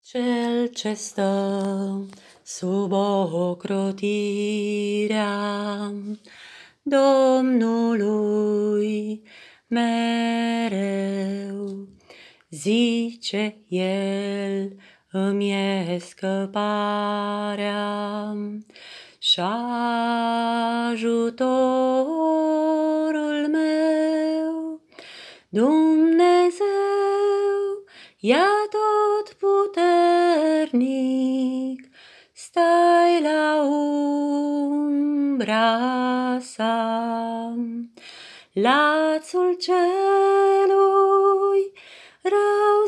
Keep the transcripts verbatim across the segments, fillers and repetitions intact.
Cel ce stă sub ocrotirea Domnului mereu, zice el, îmi e scăparea și ajutorul meu. Dumnezeu ia tot puternic, stai la umbra sa. Lațul celui rău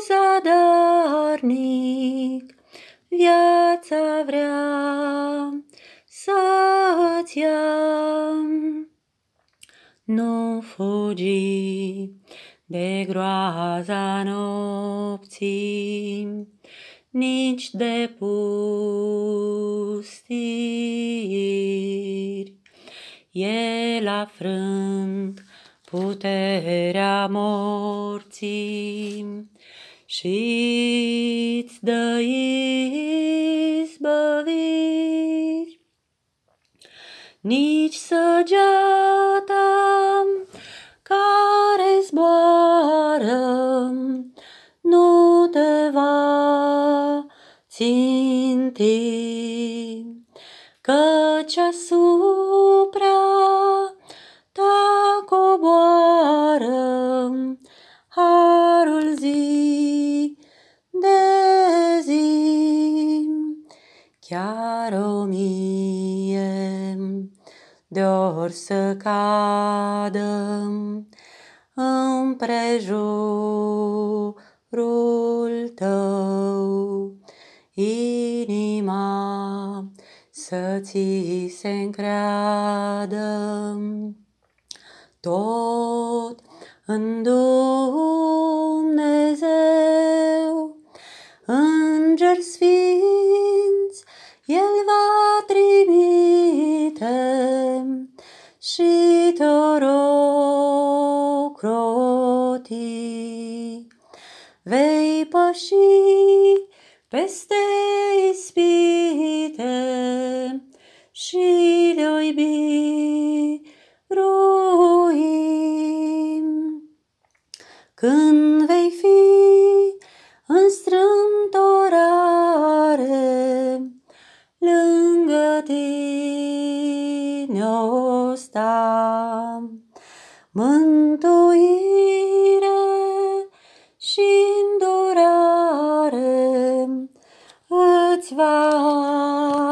zadarnic viața vrea să-ți ia. Nu fugi de groaza nopții, nici de pustiri. El a frânt puterea morții și-ți dă izbăviri. Nici săgeata care zboară nu te va ținti, căci asupra ta coboară harul zi de zi. Chiar o mie de ori să cadă împrejurul tău, inima să ți se încreadă, tot în Dumnezeu. Îngeri sfinți El va trimite și te ocroti. Vei păși peste ispite și le-oi birui. Când vei fi în strâmtorare, lângă tine o sta mântuire și îndurare îți va